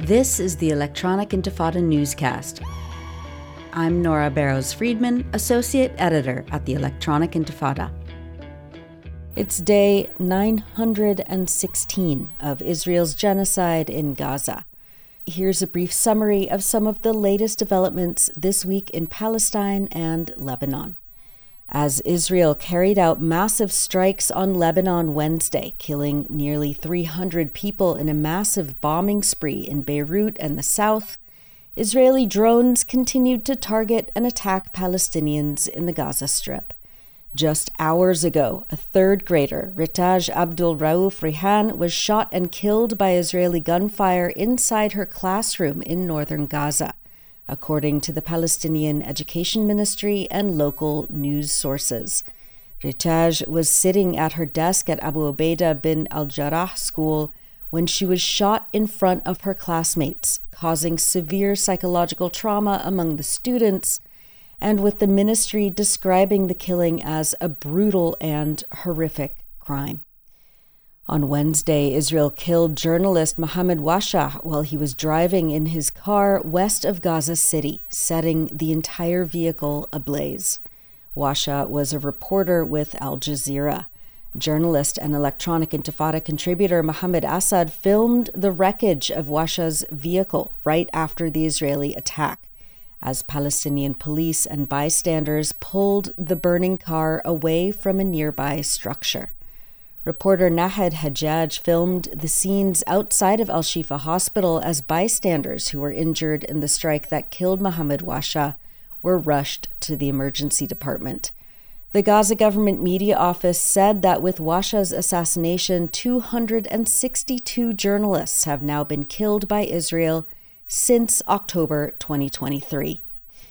This is the Electronic Intifada newscast. I'm Nora Barrows-Friedman, Associate Editor at the Electronic Intifada. It's day 916 of Israel's genocide in Gaza. Here's a brief summary of some of the latest developments this week in Palestine and Lebanon. As Israel carried out massive strikes on Lebanon Wednesday, killing nearly 300 people in a massive bombing spree in Beirut and the south, Israeli drones continued to target and attack Palestinians in the Gaza Strip. Just hours ago, a third grader, Ritaj Abdul Rauf Rihan, was shot and killed by Israeli gunfire inside her classroom in northern Gaza, according to the Palestinian Education Ministry and local news sources. Ritaj was sitting at her desk at Abu Ubaidah bin al-Jarrah school when she was shot in front of her classmates, causing severe psychological trauma among the students, and with the ministry describing the killing as a brutal and horrific crime. On Wednesday, Israel killed journalist Mohammed Washa while he was driving in his car west of Gaza City, setting the entire vehicle ablaze. Washa was a reporter with Al Jazeera. Journalist and Electronic Intifada contributor Mohammed Assad filmed the wreckage of Washa's vehicle right after the Israeli attack, as Palestinian police and bystanders pulled the burning car away from a nearby structure. Reporter Nahed Hajjaj filmed the scenes outside of Al-Shifa Hospital as bystanders who were injured in the strike that killed Mohammed Washa were rushed to the emergency department. The Gaza government media office said that with Washa's assassination, 262 journalists have now been killed by Israel since October 2023.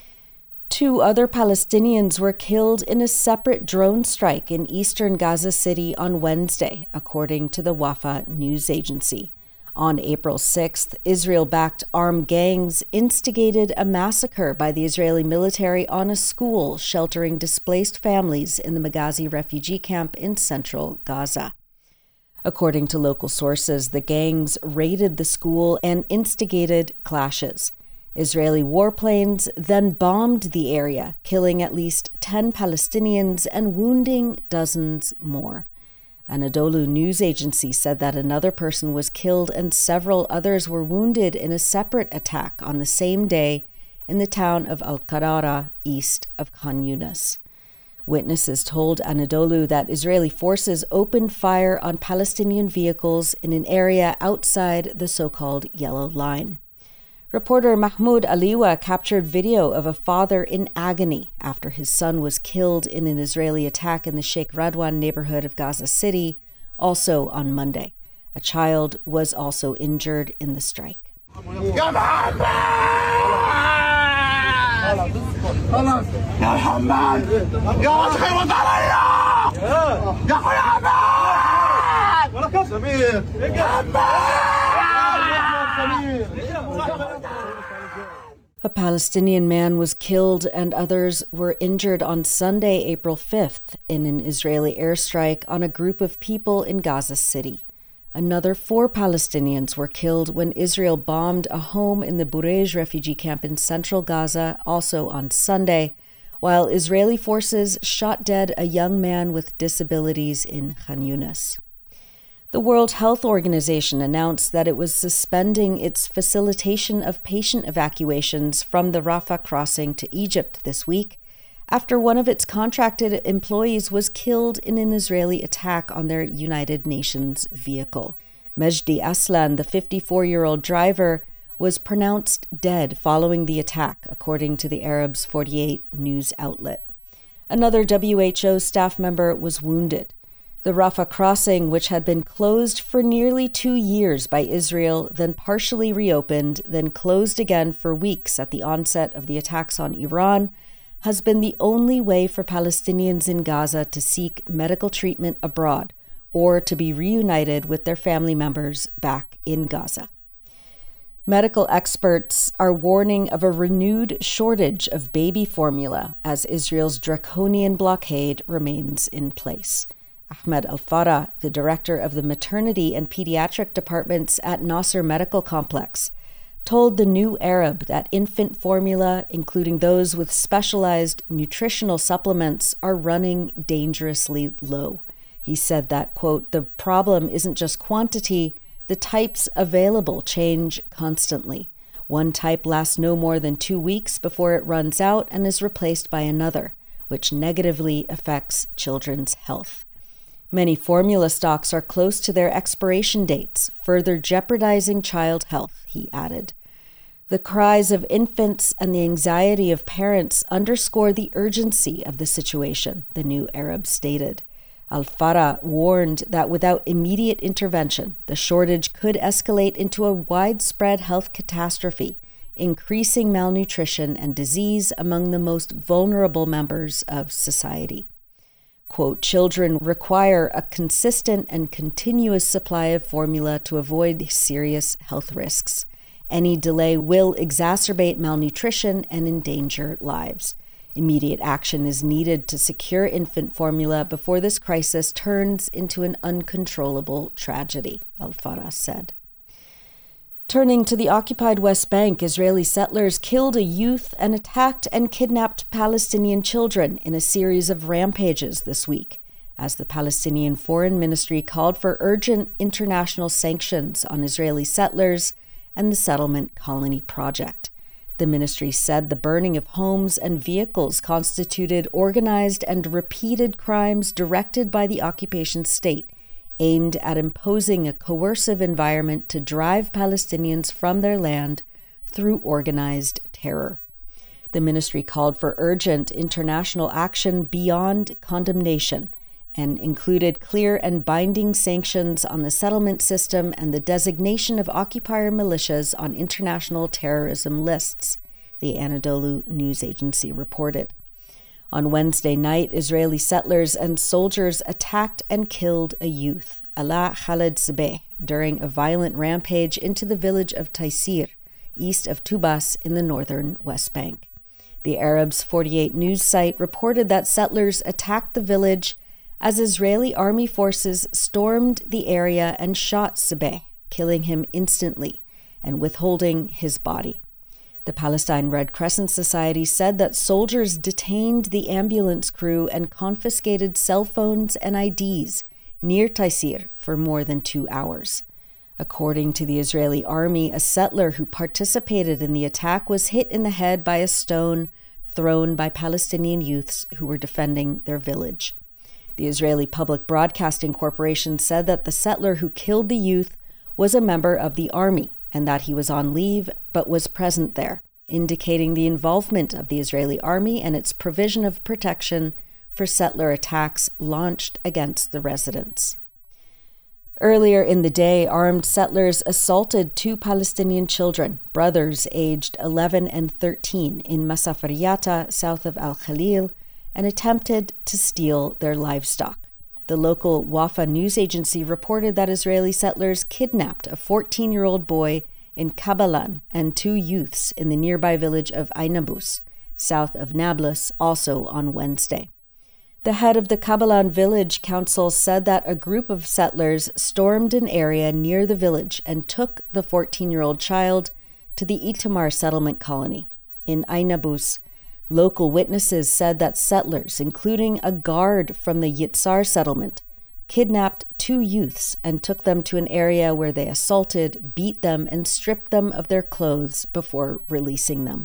2 other Palestinians were killed in a separate drone strike in eastern Gaza City on Wednesday, according to the Wafa news agency. On April 6th, Israel-backed armed gangs instigated a massacre by the Israeli military on a school sheltering displaced families in the Maghazi refugee camp in central Gaza. According to local sources, the gangs raided the school and instigated clashes. Israeli warplanes then bombed the area, killing at least 10 Palestinians and wounding dozens more. Anadolu news agency said that another person was killed and several others were wounded in a separate attack on the same day in the town of Al-Qarara, east of Khan Yunis. Witnesses told Anadolu that Israeli forces opened fire on Palestinian vehicles in an area outside the so-called Yellow Line. Reporter Mahmoud Aliwa captured video of a father in agony after his son was killed in an Israeli attack in the Sheikh Radwan neighborhood of Gaza City, also on Monday. A child was also injured in the strike. A Palestinian man was killed and others were injured on Sunday, April 5th, in an Israeli airstrike on a group of people in Gaza City. Another 4 Palestinians were killed when Israel bombed a home in the Burej refugee camp in central Gaza, also on Sunday, while Israeli forces shot dead a young man with disabilities in Khan Yunis. The World Health Organization announced that it was suspending its facilitation of patient evacuations from the Rafah crossing to Egypt this week after one of its contracted employees was killed in an Israeli attack on their United Nations vehicle. Mejdi Aslan, the 54-year-old driver, was pronounced dead following the attack, according to the Arabs 48 news outlet. Another WHO staff member was wounded. The Rafah crossing, which had been closed for nearly 2 years by Israel, then partially reopened, then closed again for weeks at the onset of the attacks on Iran, has been the only way for Palestinians in Gaza to seek medical treatment abroad or to be reunited with their family members back in Gaza. Medical experts are warning of a renewed shortage of baby formula as Israel's draconian blockade remains in place. Ahmed Al-Farah, the director of the maternity and pediatric departments at Nasser Medical Complex, told the New Arab that infant formula, including those with specialized nutritional supplements, are running dangerously low. He said that, quote, "The problem isn't just quantity, the types available change constantly. One type lasts no more than 2 weeks before it runs out and is replaced by another, which negatively affects children's health. Many formula stocks are close to their expiration dates, further jeopardizing child health," he added. The cries of infants and the anxiety of parents underscore the urgency of the situation, the New Arab stated. Al-Farah warned that without immediate intervention, the shortage could escalate into a widespread health catastrophe, increasing malnutrition and disease among the most vulnerable members of society. Quote, "Children require a consistent and continuous supply of formula to avoid serious health risks. Any delay will exacerbate malnutrition and endanger lives. Immediate action is needed to secure infant formula before this crisis turns into an uncontrollable tragedy," Al-Farah said. Turning to the occupied West Bank, Israeli settlers killed a youth and attacked and kidnapped Palestinian children in a series of rampages this week, as the Palestinian Foreign Ministry called for urgent international sanctions on Israeli settlers and the settlement colony project. The ministry said the burning of homes and vehicles constituted organized and repeated crimes directed by the occupation state, aimed at imposing a coercive environment to drive Palestinians from their land through organized terror. The ministry called for urgent international action beyond condemnation and included clear and binding sanctions on the settlement system and the designation of occupier militias on international terrorism lists, the Anadolu news agency reported. On Wednesday night, Israeli settlers and soldiers attacked and killed a youth, Ala Khaled Sabeh, during a violent rampage into the village of Taysir, east of Tubas in the northern West Bank. The Arabs 48 news site reported that settlers attacked the village as Israeli army forces stormed the area and shot Sabeh, killing him instantly and withholding his body. The Palestine Red Crescent Society said that soldiers detained the ambulance crew and confiscated cell phones and IDs near Taysir for more than 2 hours. According to the Israeli army, a settler who participated in the attack was hit in the head by a stone thrown by Palestinian youths who were defending their village. The Israeli Public Broadcasting Corporation said that the settler who killed the youth was a member of the army and that he was on leave but was present there, indicating the involvement of the Israeli army and its provision of protection for settler attacks launched against the residents. Earlier in the day, armed settlers assaulted 2 Palestinian children, brothers aged 11 and 13, in Masafariyata, south of Al-Khalil, and attempted to steal their livestock. The local Wafa news agency reported that Israeli settlers kidnapped a 14-year-old boy in Kabalan and 2 youths in the nearby village of Ainabus, south of Nablus, also on Wednesday. The head of the Kabalan village council said that a group of settlers stormed an area near the village and took the 14-year-old child to the Itamar settlement colony. In Ainabus, local witnesses said that settlers, including a guard from the Yitzhar settlement, kidnapped 2 youths and took them to an area where they assaulted, beat them, and stripped them of their clothes before releasing them.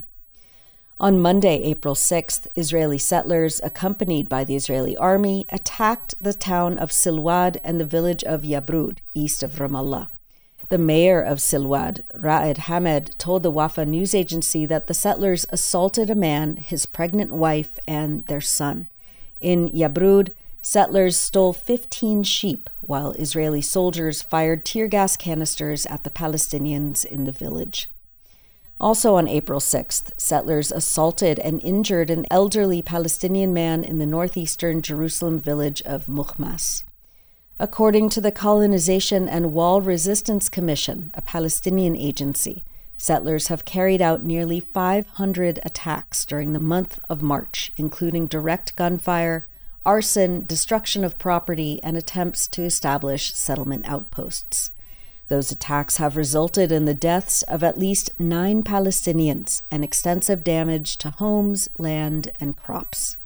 On Monday, April 6th, Israeli settlers, accompanied by the Israeli army, attacked the town of Silwad and the village of Yabrud, east of Ramallah. The mayor of Silwad, Ra'ed Hamed, told the Wafa news agency that the settlers assaulted a man, his pregnant wife, and their son. In Yabrud, settlers stole 15 sheep, while Israeli soldiers fired tear gas canisters at the Palestinians in the village. Also on April 6th, settlers assaulted and injured an elderly Palestinian man in the northeastern Jerusalem village of Mukhmas. According to the Colonization and Wall Resistance Commission, a Palestinian agency, settlers have carried out nearly 500 attacks during the month of March, including direct gunfire, arson, destruction of property, and attempts to establish settlement outposts. Those attacks have resulted in the deaths of at least 9 Palestinians and extensive damage to homes, land, and crops.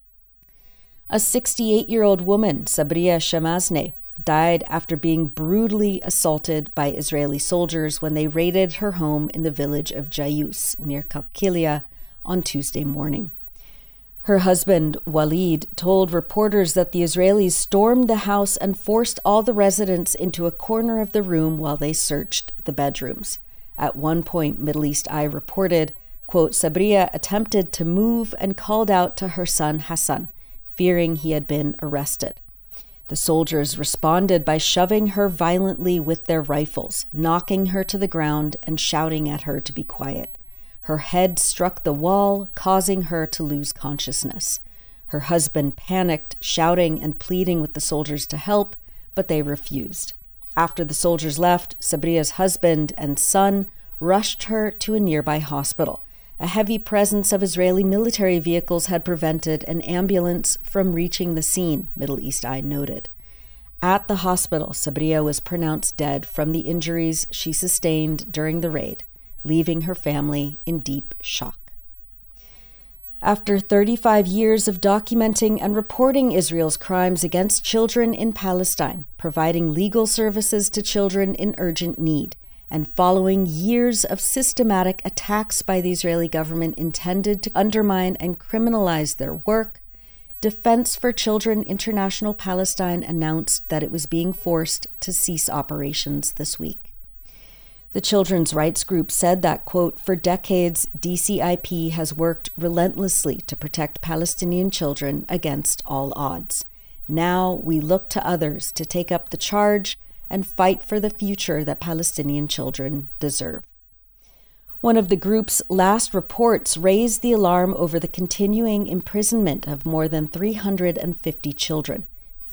A 68-year-old woman, Sabriya Shamazneh, died after being brutally assaulted by Israeli soldiers when they raided her home in the village of Jayus near Qalqilia on Tuesday morning. Her husband, Walid, told reporters that the Israelis stormed the house and forced all the residents into a corner of the room while they searched the bedrooms. At one point, Middle East Eye reported, quote, Sabriya attempted to move and called out to her son Hassan, fearing he had been arrested. The soldiers responded by shoving her violently with their rifles, knocking her to the ground and shouting at her to be quiet. Her head struck the wall, causing her to lose consciousness. Her husband panicked, shouting and pleading with the soldiers to help, but they refused. After the soldiers left, Sabriya's husband and son rushed her to a nearby hospital. A heavy presence of Israeli military vehicles had prevented an ambulance from reaching the scene, Middle East Eye noted. At the hospital, Sabriya was pronounced dead from the injuries she sustained during the raid, leaving her family in deep shock. After 35 years of documenting and reporting Israel's crimes against children in Palestine, providing legal services to children in urgent need, and following years of systematic attacks by the Israeli government intended to undermine and criminalize their work, Defense for Children International Palestine announced that it was being forced to cease operations this week. The children's rights group said that, quote, for decades, DCIP has worked relentlessly to protect Palestinian children against all odds. Now we look to others to take up the charge and fight for the future that Palestinian children deserve. One of the group's last reports raised the alarm over the continuing imprisonment of more than 350 children,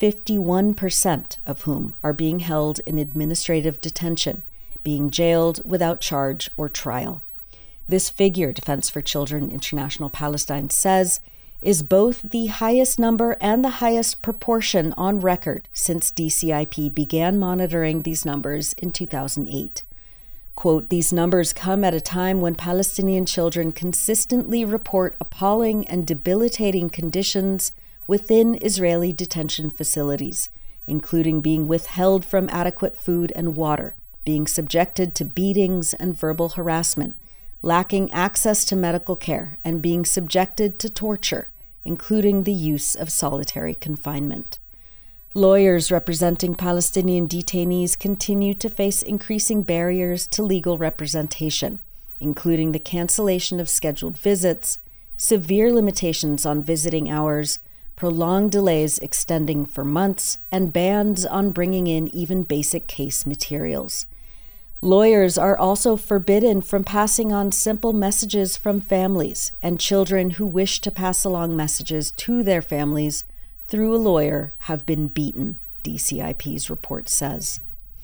51% of whom are being held in administrative detention, being jailed without charge or trial. This figure, Defense for Children International Palestine says, is both the highest number and the highest proportion on record since DCIP began monitoring these numbers in 2008. Quote, these numbers come at a time when Palestinian children consistently report appalling and debilitating conditions within Israeli detention facilities, including being withheld from adequate food and water, being subjected to beatings and verbal harassment, lacking access to medical care, and being subjected to torture, including the use of solitary confinement. Lawyers representing Palestinian detainees continue to face increasing barriers to legal representation, including the cancellation of scheduled visits, severe limitations on visiting hours, prolonged delays extending for months, and bans on bringing in even basic case materials. Lawyers are also forbidden from passing on simple messages from families, and children who wish to pass along messages to their families through a lawyer have been beaten, DCIP's report says.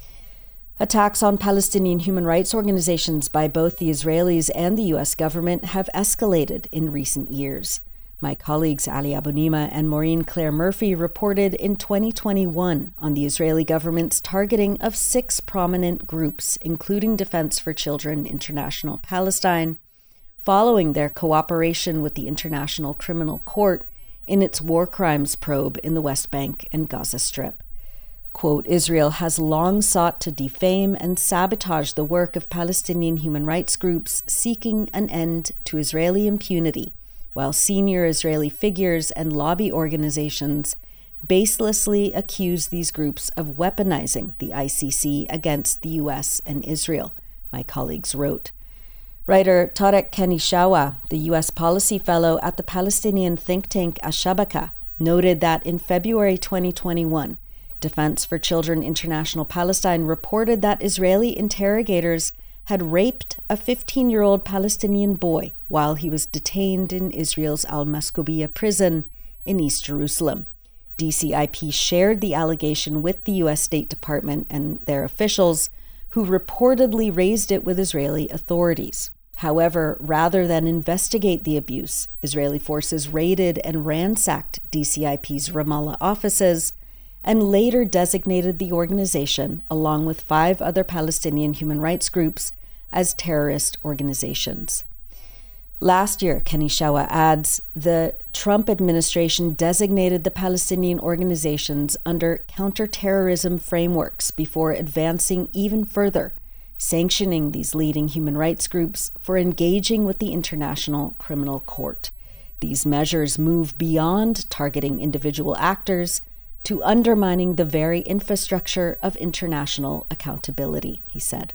Attacks on Palestinian human rights organizations by both the Israelis and the U.S. government have escalated in recent years. My colleagues Ali Abunimah and Maureen Claire Murphy reported in 2021 on the Israeli government's targeting of 6 prominent groups, including Defense for Children International Palestine, following their cooperation with the International Criminal Court in its war crimes probe in the West Bank and Gaza Strip. Quote, Israel has long sought to defame and sabotage the work of Palestinian human rights groups seeking an end to Israeli impunity, while senior Israeli figures and lobby organizations baselessly accuse these groups of weaponizing the ICC against the U.S. and Israel, my colleagues wrote. Writer Tarek Kenishawa, the U.S. policy fellow at the Palestinian think tank Ashabaka, noted that in February 2021, Defense for Children International Palestine reported that Israeli interrogators had raped a 15-year-old Palestinian boy while he was detained in Israel's Al-Maskubiya prison in East Jerusalem. DCIP shared the allegation with the U.S. State Department and their officials, who reportedly raised it with Israeli authorities. However, rather than investigate the abuse, Israeli forces raided and ransacked DCIP's Ramallah offices and later designated the organization, along with 5 other Palestinian human rights groups, as terrorist organizations. Last year, Kenny Shawa adds, the Trump administration designated the Palestinian organizations under counterterrorism frameworks before advancing even further, sanctioning these leading human rights groups for engaging with the International Criminal Court. These measures move beyond targeting individual actors to undermining the very infrastructure of international accountability, he said.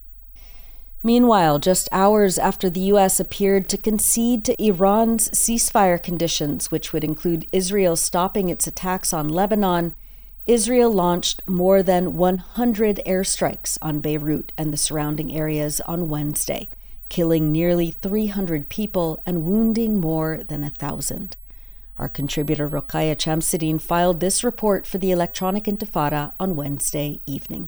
Meanwhile, just hours after the U.S. appeared to concede to Iran's ceasefire conditions, which would include Israel stopping its attacks on Lebanon, Israel launched more than 100 airstrikes on Beirut and the surrounding areas on Wednesday, killing nearly 300 people and wounding more than 1,000. Our contributor Rokhaya Chamsidine filed this report for the Electronic Intifada on Wednesday evening.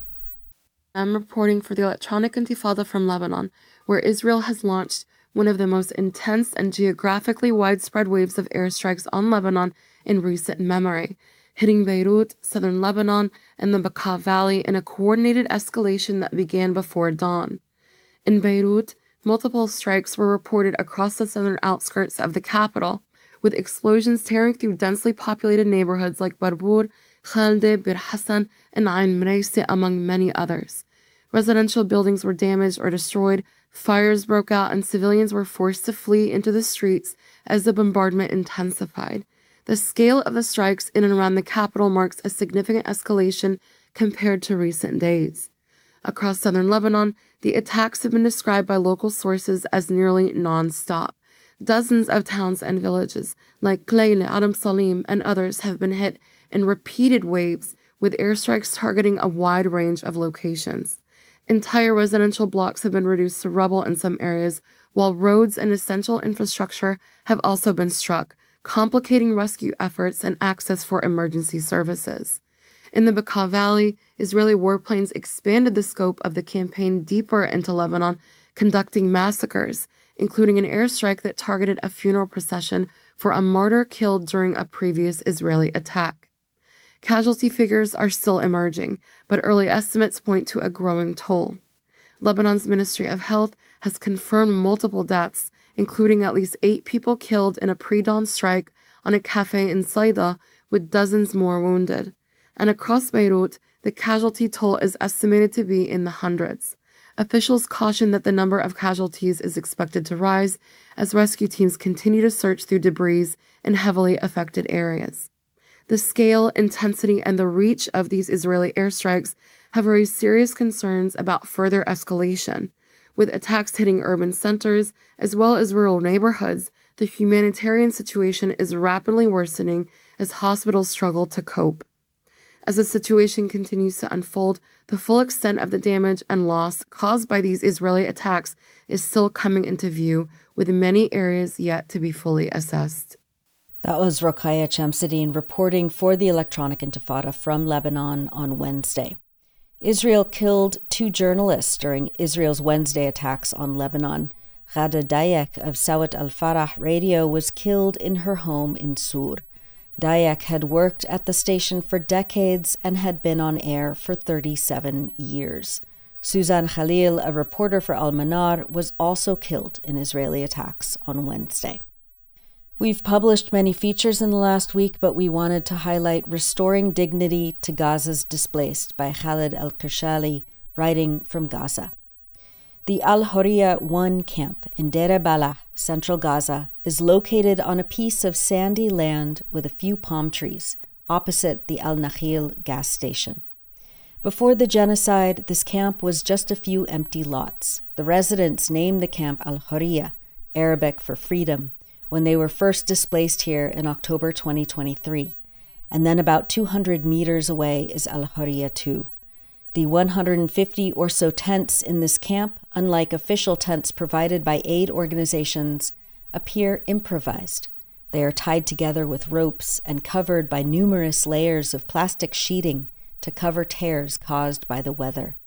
I'm reporting for the Electronic Intifada from Lebanon, where Israel has launched one of the most intense and geographically widespread waves of airstrikes on Lebanon in recent memory, hitting Beirut, southern Lebanon, and the Bekaa Valley in a coordinated escalation that began before dawn. In Beirut, multiple strikes were reported across the southern outskirts of the capital, with explosions tearing through densely populated neighborhoods like Barbour, Khalde, Bir Hassan, and Ain Mreisi, among many others. Residential buildings were damaged or destroyed, fires broke out, and civilians were forced to flee into the streets as the bombardment intensified. The scale of the strikes in and around the capital marks a significant escalation compared to recent days. Across southern Lebanon, the attacks have been described by local sources as nearly non-stop. Dozens of towns and villages, like Kleile, Aram Salim, and others, have been hit in repeated waves, with airstrikes targeting a wide range of locations. Entire residential blocks have been reduced to rubble in some areas, while roads and essential infrastructure have also been struck, complicating rescue efforts and access for emergency services. In the Bekaa Valley, Israeli warplanes expanded the scope of the campaign deeper into Lebanon, conducting massacres, including an airstrike that targeted a funeral procession for a martyr killed during a previous Israeli attack. Casualty figures are still emerging, but early estimates point to a growing toll. Lebanon's Ministry of Health has confirmed multiple deaths, including at least 8 people killed in a pre-dawn strike on a cafe in Saida, with dozens more wounded. And across Beirut, the casualty toll is estimated to be in the hundreds. Officials caution that the number of casualties is expected to rise as rescue teams continue to search through debris in heavily affected areas. The scale, intensity, and the reach of these Israeli airstrikes have raised serious concerns about further escalation. With attacks hitting urban centers as well as rural neighborhoods, the humanitarian situation is rapidly worsening as hospitals struggle to cope. As the situation continues to unfold, the full extent of the damage and loss caused by these Israeli attacks is still coming into view, with many areas yet to be fully assessed. That was Rokhaya Chamsidine reporting for the Electronic Intifada from Lebanon on Wednesday. Israel killed 2 journalists during Israel's Wednesday attacks on Lebanon. Ghada Dayek of Sawat al-Farah radio was killed in her home in Sur. Dayek had worked at the station for decades and had been on air for 37 years. Suzanne Khalil, a reporter for Al-Manar, was also killed in Israeli attacks on Wednesday. We've published many features in the last week, but we wanted to highlight Restoring Dignity to Gaza's Displaced by Khaled El-Kershali, writing from Gaza. The Al-Horiya 1 camp in Deir Balah, central Gaza, is located on a piece of sandy land with a few palm trees, opposite the Al-Nakhil gas station. Before the genocide, this camp was just a few empty lots. The residents named the camp Al-Horiya, Arabic for freedom, when they were first displaced here in October 2023. And then about 200 meters away is Al-Horiya 2. The 150 or so tents in this camp, unlike official tents provided by aid organizations, appear improvised. They are tied together with ropes and covered by numerous layers of plastic sheeting to cover tears caused by the weather.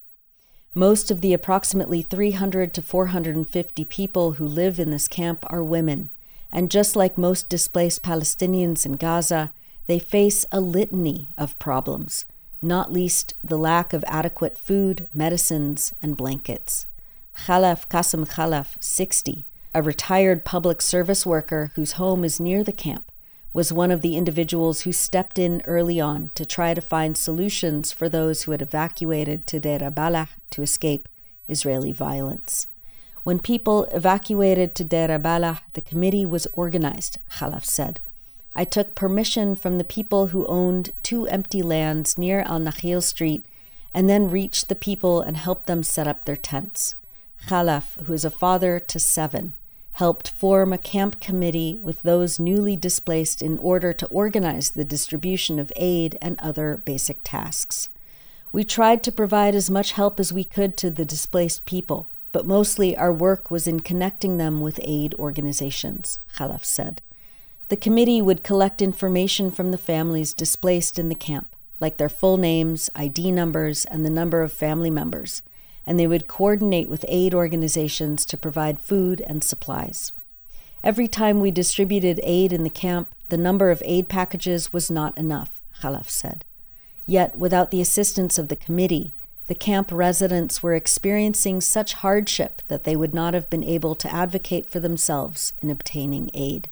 Most of the approximately 300 to 450 people who live in this camp are women, and just like most displaced Palestinians in Gaza, they face a litany of problems, not least the lack of adequate food, medicines, and blankets. Khalaf Qasim Khalaf, 60, a retired public service worker whose home is near the camp, was one of the individuals who stepped in early on to try to find solutions for those who had evacuated to Deir al-Balah to escape Israeli violence. When people evacuated to Deir al-Balah, the committee was organized, Khalaf said. I took permission from the people who owned 2 empty lands near Al-Nakhil Street and then reached the people and helped them set up their tents. Khalaf, who is a father to 7, helped form a camp committee with those newly displaced in order to organize the distribution of aid and other basic tasks. We tried to provide as much help as we could to the displaced people, but mostly our work was in connecting them with aid organizations, Khalaf said. The committee would collect information from the families displaced in the camp, like their full names, ID numbers, and the number of family members, and they would coordinate with aid organizations to provide food and supplies. Every time we distributed aid in the camp, the number of aid packages was not enough, Khalaf said. Yet, without the assistance of the committee, the camp residents were experiencing such hardship that they would not have been able to advocate for themselves in obtaining aid.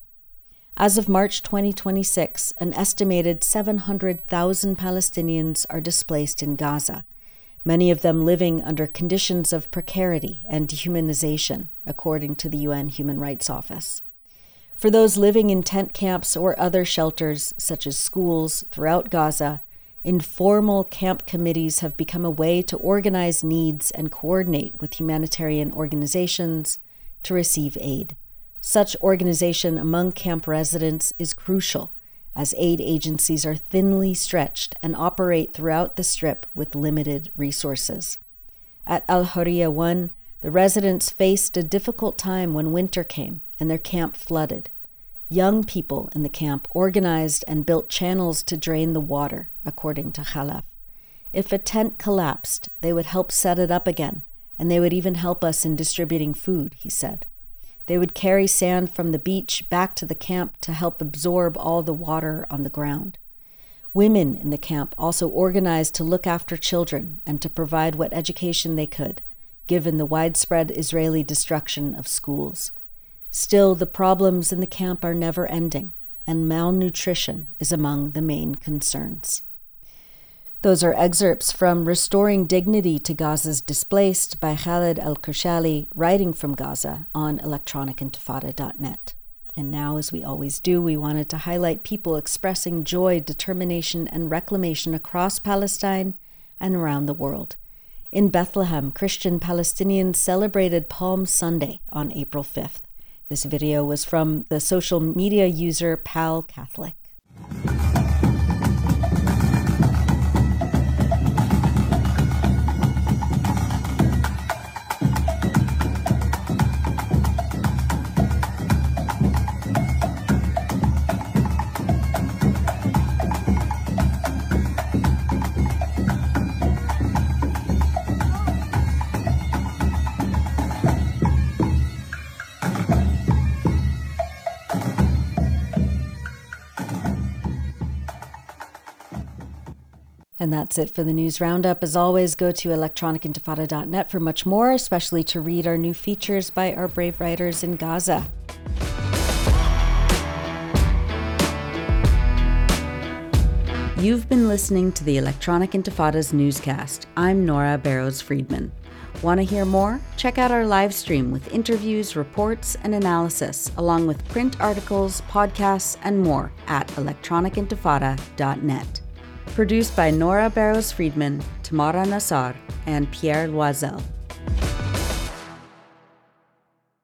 As of March 2026, an estimated 700,000 Palestinians are displaced in Gaza, many of them living under conditions of precarity and dehumanization, according to the UN Human Rights Office. For those living in tent camps or other shelters, such as schools, throughout Gaza, informal camp committees have become a way to organize needs and coordinate with humanitarian organizations to receive aid. Such organization among camp residents is crucial, as aid agencies are thinly stretched and operate throughout the Strip with limited resources. At Al-Hurriya 1, the residents faced a difficult time when winter came and their camp flooded. Young people in the camp organized and built channels to drain the water, according to Khalaf. If a tent collapsed, they would help set it up again, and they would even help us in distributing food, he said. They would carry sand from the beach back to the camp to help absorb all the water on the ground. Women in the camp also organized to look after children and to provide what education they could, given the widespread Israeli destruction of schools. Still, the problems in the camp are never ending, and malnutrition is among the main concerns. Those are excerpts from Restoring Dignity to Gaza's Displaced by Khaled El-Kershali, writing from Gaza on electronicintifada.net. And now, as we always do, we wanted to highlight people expressing joy, determination, and reclamation across Palestine and around the world. In Bethlehem, Christian Palestinians celebrated Palm Sunday on April 5th. This video was from the social media user Pal Catholic. And that's it for the news roundup. As always, go to electronicintifada.net for much more, especially to read our new features by our brave writers in Gaza. You've been listening to the Electronic Intifada's newscast. I'm Nora Barrows-Friedman. Want to hear more? Check out our live stream with interviews, reports, and analysis, along with print articles, podcasts, and more at electronicintifada.net. Produced by Nora Barrows-Friedman, Tamara Nassar, and Pierre Loisel.